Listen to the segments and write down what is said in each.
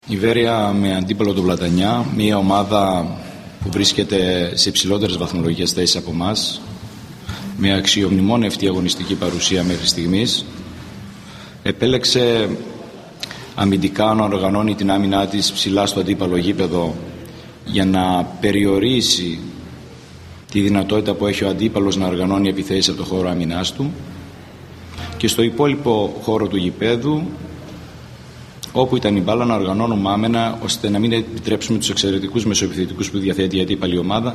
Η Βέρεια με αντίπαλο τον Πλατανιά, μια ομάδα που βρίσκεται σε υψηλότερες βαθμολογικές θέσεις από εμάς, με αξιομνημόνευτη αγωνιστική παρουσία μέχρι στιγμής, επέλεξε αμυντικά να οργανώνει την άμυνά της ψηλά στο αντίπαλο γήπεδο για να περιορίσει τη δυνατότητα που έχει ο αντίπαλος να οργανώνει επιθέσεις από το χώρο άμυνάς του, και στο υπόλοιπο χώρο του γηπέδου, όπου ήταν η μπάλα, να οργανώνουμε άμενα ώστε να μην επιτρέψουμε τους εξαιρετικούς μεσοεπιθετικούς που διαθέτει η αντίπαλη ομάδα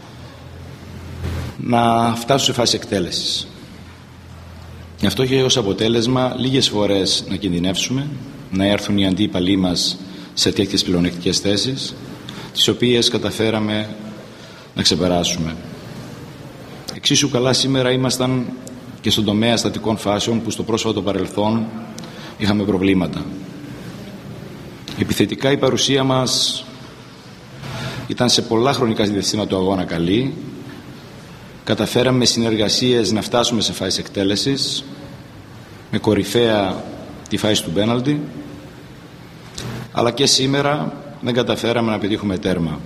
να φτάσουν σε φάση εκτέλεσης. Αυτό είχε ως αποτέλεσμα λίγες φορές να κινδυνεύσουμε, να έρθουν οι αντίπαλοι μας σε τέτοιες πλεονεκτικές θέσεις, τις οποίες καταφέραμε να ξεπεράσουμε. Εξίσου καλά σήμερα ήμασταν και στον τομέα στατικών φάσεων, που στο πρόσφατο παρελθόν είχαμε προβλήματα. Επιθετικά η παρουσία μας ήταν σε πολλά χρονικά διαστήματα του αγώνα καλή. Καταφέραμε με συνεργασίες να φτάσουμε σε φάσεις εκτέλεσης, με κορυφαία τη φάση του πέναλτι, αλλά και σήμερα δεν καταφέραμε να πετύχουμε τέρμα.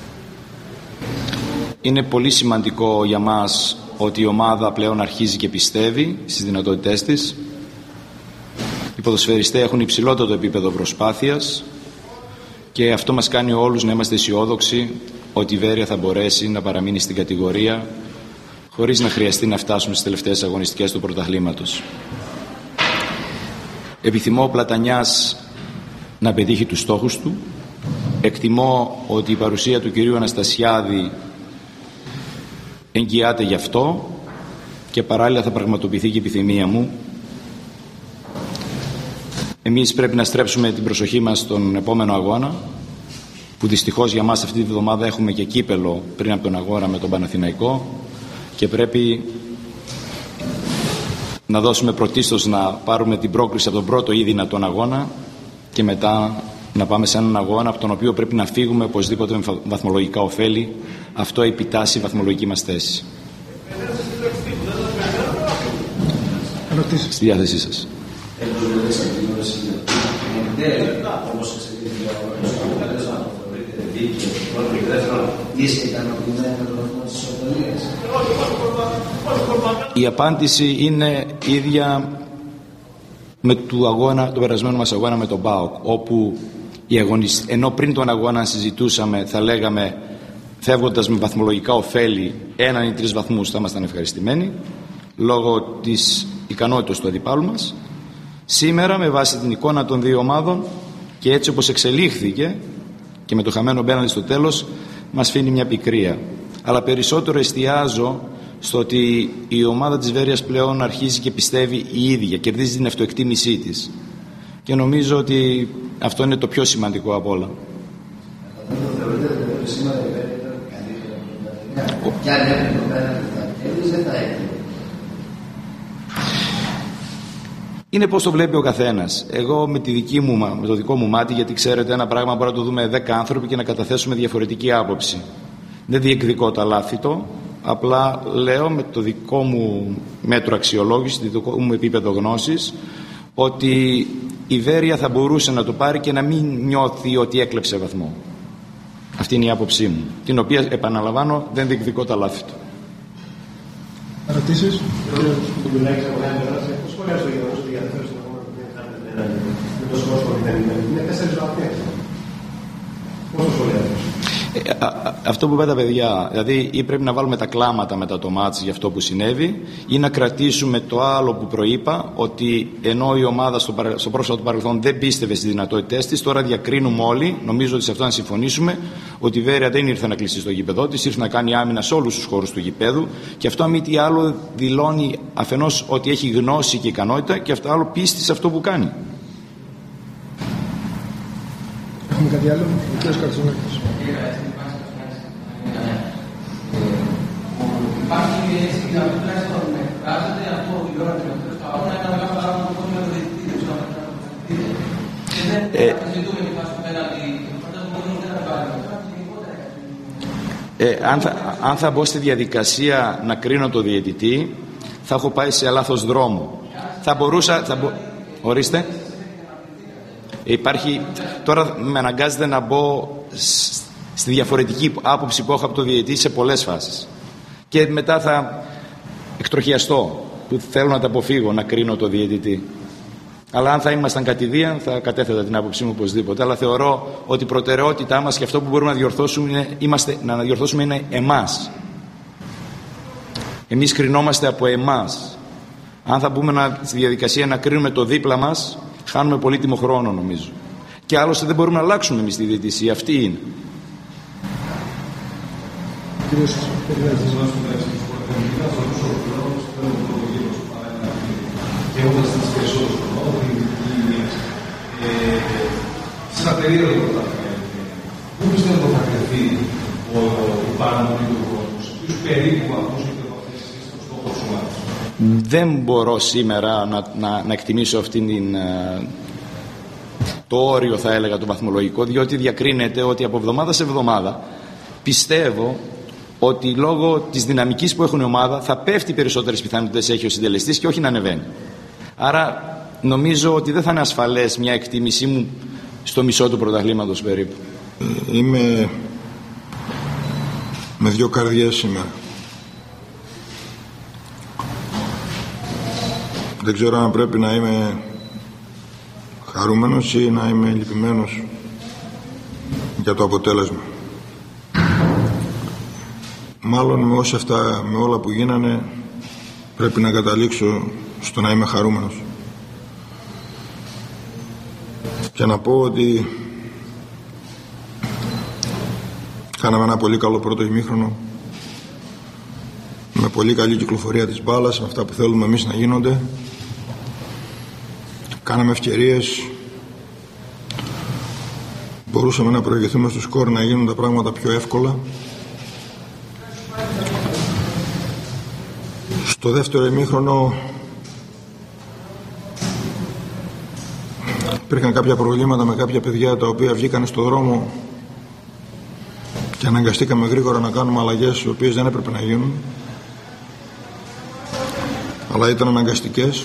Είναι πολύ σημαντικό για μας ότι η ομάδα πλέον αρχίζει και πιστεύει στις δυνατότητές της. Οι ποδοσφαιριστές έχουν υψηλότερο επίπεδο προσπάθειας και αυτό μας κάνει όλους να είμαστε αισιόδοξοι ότι η Βέρεια θα μπορέσει να παραμείνει στην κατηγορία χωρίς να χρειαστεί να φτάσουμε στις τελευταίες αγωνιστικές του πρωταθλήματος. Επιθυμώ ο Πλατανιάς να πετύχει τους στόχους του. Εκτιμώ ότι η παρουσία του κυρίου Αναστασιάδη εγγυάται γι' αυτό και παράλληλα θα πραγματοποιηθεί και η επιθυμία μου. Εμείς πρέπει να στρέψουμε την προσοχή μας στον επόμενο αγώνα, που δυστυχώς για μας αυτή τη βδομάδα έχουμε και κύπελο πριν από τον αγώνα με τον Παναθηναϊκό, και πρέπει να δώσουμε πρωτίστως να πάρουμε την πρόκριση από τον πρώτο ή δυνατόν αγώνα και μετά να πάμε σε έναν αγώνα από τον οποίο πρέπει να φύγουμε οπωσδήποτε με βαθμολογικά ωφέλη. Αυτό επιτάσσει η βαθμολογική μας θέση. Στη διάθεσή σας. Η απάντηση είναι ίδια με τον περασμένο μας αγώνα με τον ΠΑΟΚ, όπου ενώ πριν τον αγώνα συζητούσαμε, θα λέγαμε, φεύγοντας με βαθμολογικά ωφέλη 1 ή 3 βαθμούς, θα ήμασταν ευχαριστημένοι λόγω της ικανότητας του αντιπάλου μας. Σήμερα, με βάση την εικόνα των δύο ομάδων και έτσι όπως εξελίχθηκε και με το χαμένο πέναλτι στο τέλος, μας φύνει μια πικρία. Αλλά περισσότερο εστιάζω στο ότι η ομάδα της Βέρειας πλέον αρχίζει και πιστεύει η ίδια, κερδίζει την αυτοεκτίμησή της. Και νομίζω ότι αυτό είναι το πιο σημαντικό από όλα. Είναι πώς το βλέπει ο καθένας. Εγώ με το δικό μου μάτι, γιατί ξέρετε ένα πράγμα μπορεί να το δούμε 10 άνθρωποι και να καταθέσουμε διαφορετική άποψη. Δεν διεκδικώ τα λάθη του, απλά λέω με το δικό μου μέτρο αξιολόγηση, το δικό μου επίπεδο γνώσης, ότι η Βέρεια θα μπορούσε να το πάρει και να μην νιώθει ότι έκλεψε βαθμό. Αυτή είναι η άποψή μου, την οποία επαναλαμβάνω δεν διεκδικώ τα λάθη του. Ερωτήσεις? Αυτό που είπα τα παιδιά, δηλαδή ή πρέπει να βάλουμε τα κλάματα μετά το μάτς για αυτό που συνέβη, ή να κρατήσουμε το άλλο που προείπα, ότι ενώ η ομάδα στο πρόσφατο παρελθόν δεν πίστευε στις δυνατότητές της, τώρα διακρίνουμε όλοι, νομίζω ότι σε αυτό να συμφωνήσουμε, ότι η Βέρεια δεν ήρθε να κλείσει στο γήπεδό της, ήρθε να κάνει άμυνα σε όλους τους χώρους του γηπέδου, και αυτό μη τι άλλο δηλώνει αφενός ότι έχει γνώση και ικανότητα, και αυτό άλλο πίστη σε αυτό που κάνει. Έχουμε κάτι άλλο? Ο κ. Κατσονάκης. Υπάρχει έτσι να μην τουλάχιστον εκφράζεται αυτό η ώρα και αυτό το αγώνα, ένα μεγάλο πράγμα που έχουμε με το διαιτητή. Και δεν συζητούμε και φάση του πέναλτι, φαντάζομαι ότι δεν θα πάρει. Αν θα μπω στη διαδικασία να κρίνω το διαιτητή, θα έχω πάει σε λάθος δρόμο. Θα μπορούσα... Ορίστε. Υπάρχει, τώρα με αναγκάζεται να μπω στη διαφορετική άποψη που έχω από το διαιτητή σε πολλές φάσεις. Και μετά θα εκτροχιαστώ, που θέλω να τα αποφύγω, να κρίνω το διαιτητή. Αλλά αν θα ήμασταν κατηδίαν θα κατέθετα την άποψή μου οπωσδήποτε. Αλλά θεωρώ ότι η προτεραιότητά μας και αυτό που μπορούμε να διορθώσουμε είναι εμάς. Εμείς κρινόμαστε από εμάς. Αν θα μπούμε στη διαδικασία να κρίνουμε το δίπλα μας, χάνουμε πολύτιμο χρόνο νομίζω. Και άλλωστε δεν μπορούμε να αλλάξουμε εμείς τη διαιτησία. Αυτή είναι. Και έχοντας τις περισσότερες προνόμες, σε ένα περίοδο που θα χρειάζεται, πού πιστεύω ότι θα κρυφθεί ο παραμονή του κόσμου, σε ποιους περίπου βαθμούς έχετε βαθμίσει στο στόχο της ομάδας? Δεν μπορώ σήμερα να εκτιμήσω το όριο, θα έλεγα, το βαθμολογικό, διότι διακρίνεται ότι από εβδομάδα σε εβδομάδα πιστεύω ότι λόγω της δυναμικής που έχουν η ομάδα θα πέφτει περισσότερες πιθανότητες έχει ο συντελεστής και όχι να ανεβαίνει. Άρα νομίζω ότι δεν θα είναι ασφαλές μια εκτίμησή μου στο μισό του πρωταθλήματος περίπου. Είμαι με δύο καρδιές σήμερα. Δεν ξέρω αν πρέπει να είμαι χαρούμενος ή να είμαι λυπημένος για το αποτέλεσμα. Μάλλον με όλα που γίνανε πρέπει να καταλήξω στο να είμαι χαρούμενος. Και να πω ότι κάναμε ένα πολύ καλό πρώτο ημίχρονο με πολύ καλή κυκλοφορία της μπάλας, με αυτά που θέλουμε εμείς να γίνονται. Κάναμε ευκαιρίες, μπορούσαμε να προηγηθούμε στο σκορ, να γίνουν τα πράγματα πιο εύκολα. Στο δεύτερο ημίχρονο υπήρχαν κάποια προβλήματα με κάποια παιδιά τα οποία βγήκαν στο δρόμο και αναγκαστήκαμε γρήγορα να κάνουμε αλλαγές οι οποίες δεν έπρεπε να γίνουν, αλλά ήταν αναγκαστικές.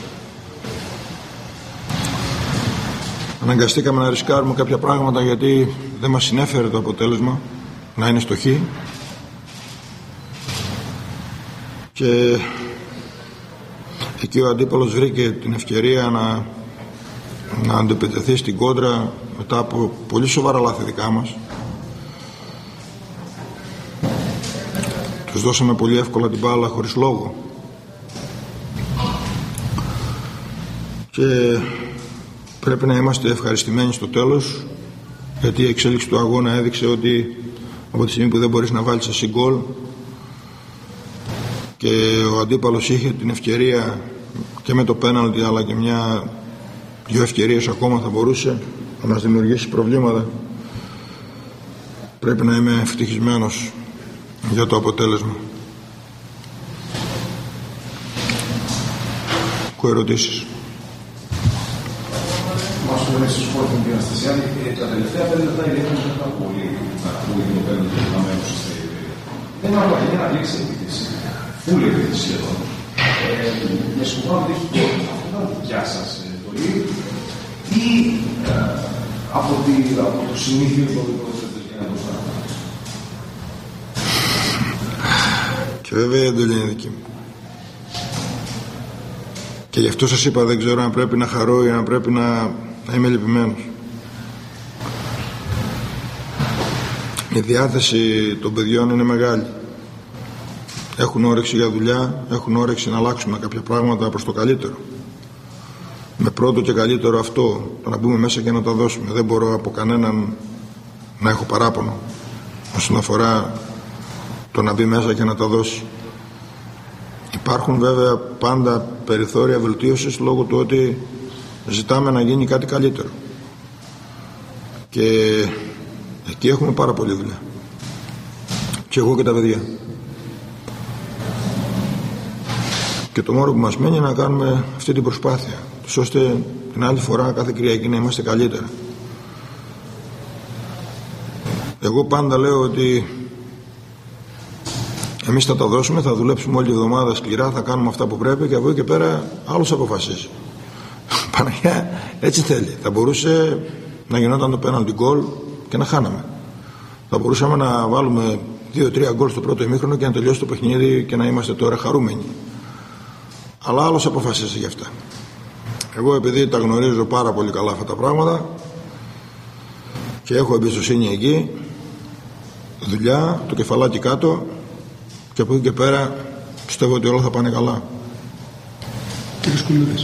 Αναγκαστήκαμε να ρισκάρουμε κάποια πράγματα γιατί δεν μας συνέφερε το αποτέλεσμα να είναι στο χ. Και εκεί ο αντίπαλος βρήκε την ευκαιρία να αντεπιτεθεί στην κόντρα μετά από πολύ σοβαρά λάθη δικά μας. Τους δώσαμε πολύ εύκολα την μπάλα χωρίς λόγο. Και πρέπει να είμαστε ευχαριστημένοι στο τέλος, γιατί η εξέλιξη του αγώνα έδειξε ότι από τη στιγμή που δεν μπορείς να βάλεις εσύ γκολ και ο αντίπαλος είχε την ευκαιρία και με το πέναλτι, αλλά και δύο ευκαιρίες ακόμα θα μπορούσε να μας δημιουργήσει προβλήματα, πρέπει να είμαι ευτυχισμένος για το αποτέλεσμα. Έχω ερωτήσεις? Μας το λέει στο σπορ την Αναστασιάδη, τα τελευταία 5 λεπτά η Διεύθυνση δεν ήταν πολύ να ακούει το πέναλτι του Λαμένου στη Στεριβέρη. Δεν είναι άλλο για να λήξει η επίθεση. Φούλη επίθεση σχεδόν. Με σκοπό να δείξει το αυτό ήταν δικιά σας εντολή ή από το συνήθειο των δικών για να το σταματά? Και βέβαια η εντολή είναι δική μου. Και γι' αυτό σας είπα, δεν ξέρω αν πρέπει να χαρώ ή αν πρέπει να είμαι λυπημένος. Η διάθεση των παιδιών είναι μεγάλη. Έχουν όρεξη για δουλειά, έχουν όρεξη να αλλάξουμε κάποια πράγματα προς το καλύτερο. Με πρώτο και καλύτερο αυτό, το να μπούμε μέσα και να τα δώσουμε. Δεν μπορώ από κανέναν να έχω παράπονο όσον αφορά το να μπει μέσα και να τα δώσει. Υπάρχουν βέβαια πάντα περιθώρια βελτίωσης λόγω του ότι ζητάμε να γίνει κάτι καλύτερο. Και εκεί έχουμε πάρα πολλή δουλειά. Και εγώ και τα παιδιά. Και το μόνο που μας μένει είναι να κάνουμε αυτή την προσπάθεια, ώστε την άλλη φορά κάθε Κυριακή να είμαστε καλύτερα. Εγώ πάντα λέω ότι εμείς θα τα δώσουμε, θα δουλέψουμε όλη τη εβδομάδα σκληρά, θα κάνουμε αυτά που πρέπει και από εκεί και πέρα άλλος αποφασίζει. Παναγιά έτσι θέλει. Θα μπορούσε να γινόταν το πέναλτι γκολ και να χάναμε. Θα μπορούσαμε να βάλουμε 2-3 γκολ στο πρώτο ημίχρονο και να τελειώσει το παιχνίδι και να είμαστε τώρα χαρούμενοι. Αλλά άλλος αποφασίσει γι' αυτά. Εγώ, επειδή τα γνωρίζω πάρα πολύ καλά αυτά τα πράγματα και έχω εμπιστοσύνη εκεί, δουλειά, το κεφαλάκι κάτω, και από εκεί και πέρα πιστεύω ότι όλα θα πάνε καλά. Κύριε Σκουλούδης.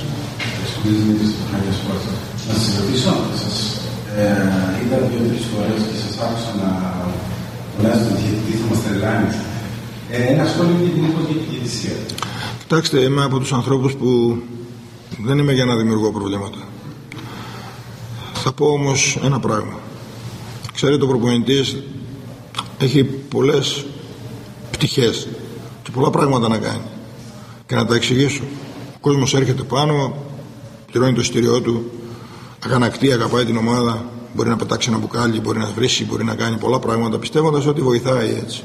Να σας ρωτήσω, είδα 2-3 φορές και σας άκουσα να φωνάζετε ότι θα μας τρελάνει. Ένα σχόλιο για την υποκειτησία. Κοιτάξτε, είμαι από τους ανθρώπους που δεν είμαι για να δημιουργώ προβλήματα. Θα πω όμως ένα πράγμα. Ξέρετε, ο προπονητής έχει πολλές πτυχές και πολλά πράγματα να κάνει και να τα εξηγήσω. Ο κόσμος έρχεται πάνω, πληρώνει το εισιτήριό του, αγανακτεί, αγαπάει την ομάδα, μπορεί να πετάξει ένα μπουκάλι, μπορεί να βρίσει, μπορεί να κάνει πολλά πράγματα, πιστεύοντας ότι βοηθάει έτσι.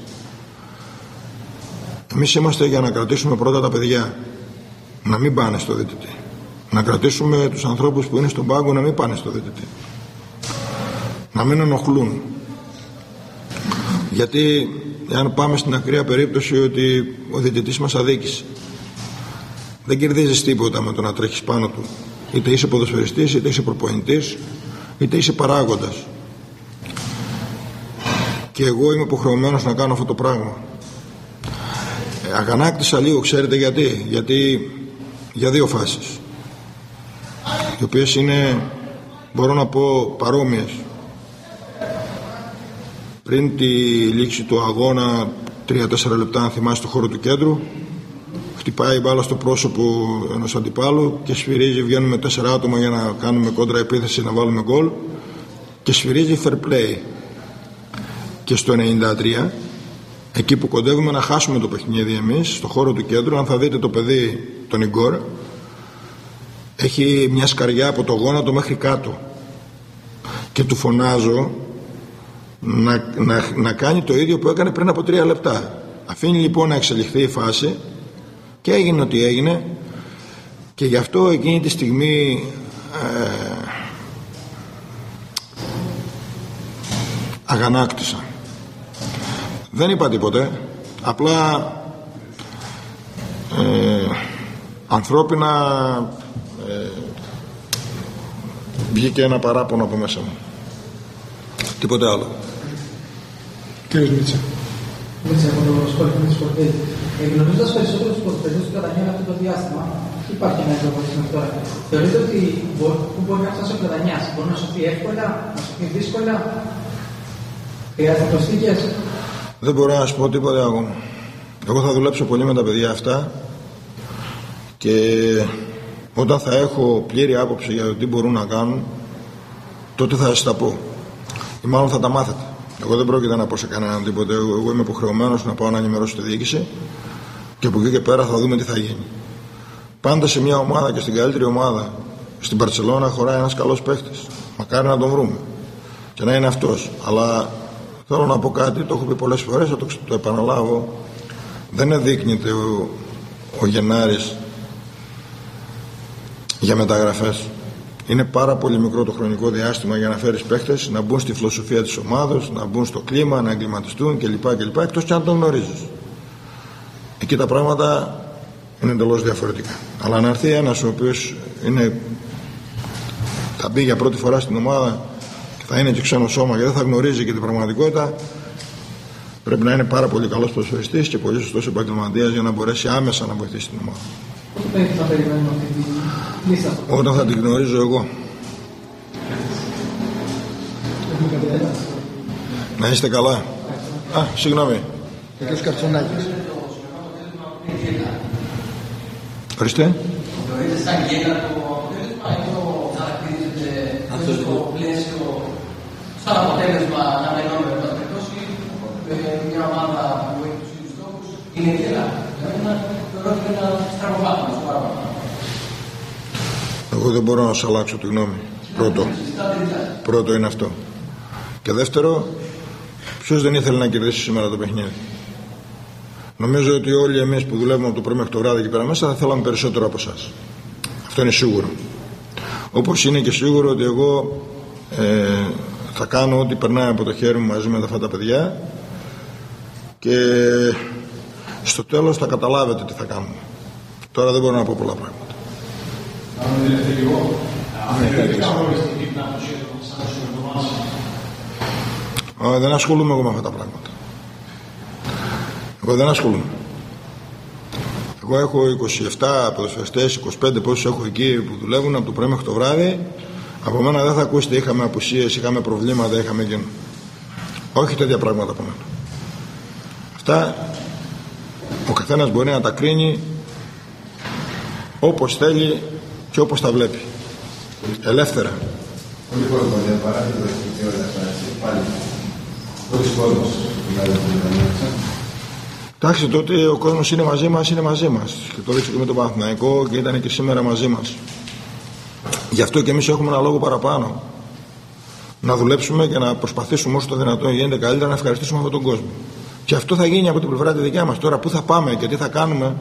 Εμείς είμαστε για να κρατήσουμε πρώτα τα παιδιά, να μην πάνε στο διαιτητή. Να κρατήσουμε τους ανθρώπους που είναι στον πάγκο να μην πάνε στο διαιτητή. Να μην ενοχλούν. Γιατί αν πάμε στην ακραία περίπτωση ότι ο διαιτητής μας αδίκησε, δεν κερδίζεις τίποτα με το να τρέχεις πάνω του. Είτε είσαι ποδοσφαιριστής, είτε είσαι προπονητής, είτε είσαι παράγοντας. Και εγώ είμαι υποχρεωμένος να κάνω αυτό το πράγμα. Αγανάκτησα λίγο, ξέρετε γιατί? Γιατί για δύο φάσεις, οι οποίες είναι, μπορώ να πω, παρόμοιες. Πριν τη λήξη του αγώνα, 3-4 λεπτά, αν θυμάσαι, στο χώρο του κέντρου, χτυπάει η μπάλα στο πρόσωπο ενός αντιπάλου και σφυρίζει, βγαίνουμε 4 άτομα για να κάνουμε κόντρα επίθεση, να βάλουμε γκολ, και σφυρίζει fair play. Και στο 93, εκεί που κοντεύουμε να χάσουμε το παιχνίδι εμείς, στο χώρο του κέντρου, αν θα δείτε το παιδί, τον Ιγκόρ, έχει μια σκαριά από το γόνατο μέχρι κάτω και του φωνάζω να κάνει το ίδιο που έκανε πριν από 3 λεπτά. Αφήνει λοιπόν να εξελιχθεί η φάση και έγινε ό,τι έγινε, και γι' αυτό εκείνη τη στιγμή αγανάκτησα. Δεν είπα τίποτε, απλά ανθρώπινα βγήκε ένα παράπονο από μέσα μου. Τίποτε άλλο. Κύριος Μίτσα. Μίτσα, από το σχόλιο της Σπορτέλη. Γνωρίζοντας περισσότερους ποδοσφαιριστές του Πλατανιών αυτό το διάστημα, υπάρχει ένα εξοπλισμό τώρα. Θεωρείτε ότι που μπορεί να φτάσει ο Πλατανιάς, μπορεί να σωθεί εύκολα, να σωθεί δύσκολα, χρειάζεται προσθήκες? Δεν μπορώ να σου πω τίποτα ακόμα. Εγώ θα δουλέψω πολύ με τα παιδιά αυτά και όταν θα έχω πλήρη άποψη για το τι μπορούν να κάνουν, τότε θα σας τα πω. Ή μάλλον θα τα μάθετε. Εγώ δεν πρόκειται να πω σε κανέναν τίποτε. Εγώ είμαι υποχρεωμένος να πάω να ενημερώσω τη διοίκηση και από εκεί και πέρα θα δούμε τι θα γίνει. Πάντα σε μια ομάδα και στην καλύτερη ομάδα, στην Μπαρτσελώνα, χωράει ένας καλός παίχτης. Μακάρι να τον βρούμε και να είναι αυτός. Αλλά θέλω να πω κάτι, το έχω πει πολλές φορές, θα το επαναλάβω. Δεν εδείκνυται ο Γενάρης για μεταγραφές. Είναι πάρα πολύ μικρό το χρονικό διάστημα για να φέρεις παίχτες να μπουν στη φιλοσοφία της ομάδας, να μπουν στο κλίμα, να εγκληματιστούν κλπ. Εκτός και αν τον γνωρίζεις. Εκεί τα πράγματα είναι εντελώς διαφορετικά. Αλλά να έρθει ένας ο οποίος θα μπει για πρώτη φορά στην ομάδα και θα είναι και ξένο σώμα και δεν θα γνωρίζει και την πραγματικότητα, πρέπει να είναι πάρα πολύ καλός ποδοσφαιριστής και πολύ σωστός επαγγελματίας για να μπορέσει άμεσα να βοηθήσει την ομάδα. Όταν θα την γνωρίζω εγώ. Να είστε καλά. Συγγνώμη. Κύριος Καρτσονάκης. Ορίστε. Θεωρείτε σαν γέλα το αποτέλεσμα ή το χαρακτηρίζεται στο πλαίσιο, σαν αποτέλεσμα να μενώνουμε τα περιπτώσει μια ομάδα που έχει τους ίδιους στόχους, είναι γέλα? Δηλαδή θεωρώ ότι είναι ένα στραβοβάθμο στο παραπάνω. Εγώ δεν μπορώ να σας αλλάξω τη γνώμη. Πρώτο είναι αυτό. Και δεύτερο, ποιος δεν ήθελε να κερδίσει σήμερα το παιχνίδι? Νομίζω ότι όλοι εμείς που δουλεύουμε από το πρωί μέχρι το βράδυ εκεί πέρα μέσα θα θέλαμε περισσότερο από εσάς. Αυτό είναι σίγουρο. Όπως είναι και σίγουρο ότι εγώ θα κάνω ό,τι περνάει από το χέρι μου μαζί με αυτά τα παιδιά και στο τέλος θα καταλάβετε τι θα κάνουμε. Τώρα δεν μπορώ να πω πολλά πράγματα. Δεν ασχολούμαι εγώ με αυτά τα πράγματα. Εγώ δεν ασχολούμαι. Εγώ έχω 27 ποδοσφαιριστές, 25 πόσους έχω εκεί που δουλεύουν από το πρωί μέχρι το βράδυ. Από μένα δεν θα ακούσετε είχαμε απουσίες, είχαμε προβλήματα, είχαμε εκείνο. Όχι τέτοια πράγματα από μένα. Αυτά ο καθένας μπορεί να τα κρίνει όπως θέλει και όπως τα βλέπει. Ελεύθερα. Πολύ κόσμο δεν παράδειγμα και όλα αυτά, πάλι. Πολλοί κόσμος δηλαδή. Εντάξει, τότε ο κόσμος είναι μαζί μας, είναι μαζί μας. Και το δείξω και με τον Παναθηναϊκό και ήταν και σήμερα μαζί μας. Γι' αυτό και εμείς έχουμε ένα λόγο παραπάνω. Να δουλέψουμε και να προσπαθήσουμε όσο το δυνατόν γίνεται καλύτερα να ευχαριστήσουμε αυτόν τον κόσμο. Και αυτό θα γίνει από την πλευρά τη δικιά μας. Τώρα πού θα πάμε και τι θα κάνουμε,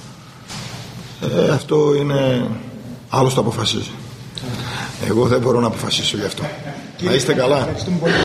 αυτό είναι άλλος το αποφασίζει. Εγώ δεν μπορώ να αποφασίσω γι' αυτό. Να είστε καλά.